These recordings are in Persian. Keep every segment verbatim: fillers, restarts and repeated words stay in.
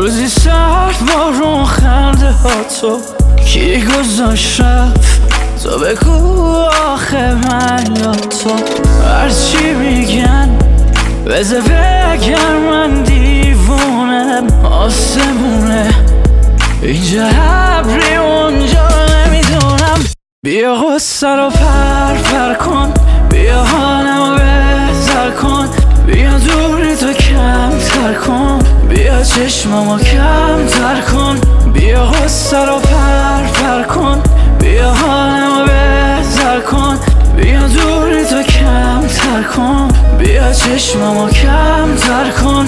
روزی سرد بارون خنده ها تو کی گذاشت رفت تو بگو آخه من یا تو هرچی میگن بذار بگر من دیوونم آسمونه اینجا ابری اونجا نمیدونم بیا غصه رو پر پر کن بیا حالمو بهتر کن بیا دوری تو کم تر کن بیا چشممو کم تر کن بیا غصه رو پر پر کن بیا حالمو بهتر کن بیا دوری تو کم تر کن بیا چشممو کم تر کن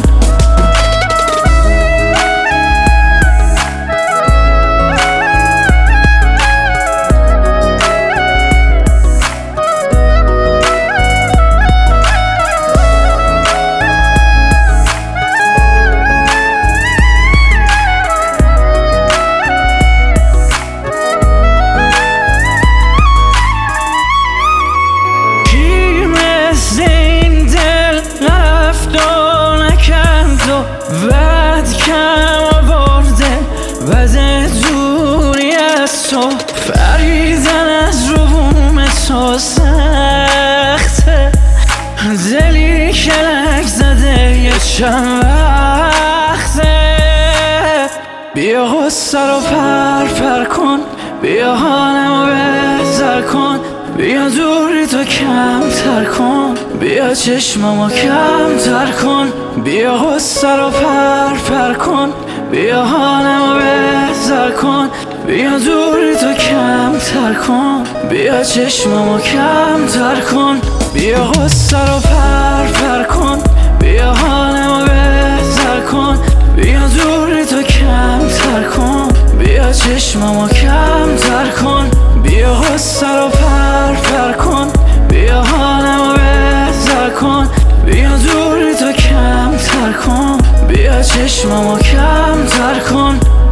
وقت کم آورده وزه دوری از تو فریدن از رو بوم تو سخته دلی کلک زده یه چند وقته بیا غصه رو پر پر کن بیا حالمو بهتر کن بیا دوری تو کم تر کن بیا چشممو کم تر کن بیا غصه رو پر پر کن بیا حالمو بهتر کن بیا دوری تو کم تر کن بیا چشممو کم تر کن بیا غصه رو پر پر کن بیا حالمو بهتر کن بیا دوری تو کم تر کن بیا چشممو کم تر کن بیا غصه رو پر پر کن بیا حالمو بهتر کن بیا دوری تو کم تر کن بیا چشممو کم تر کن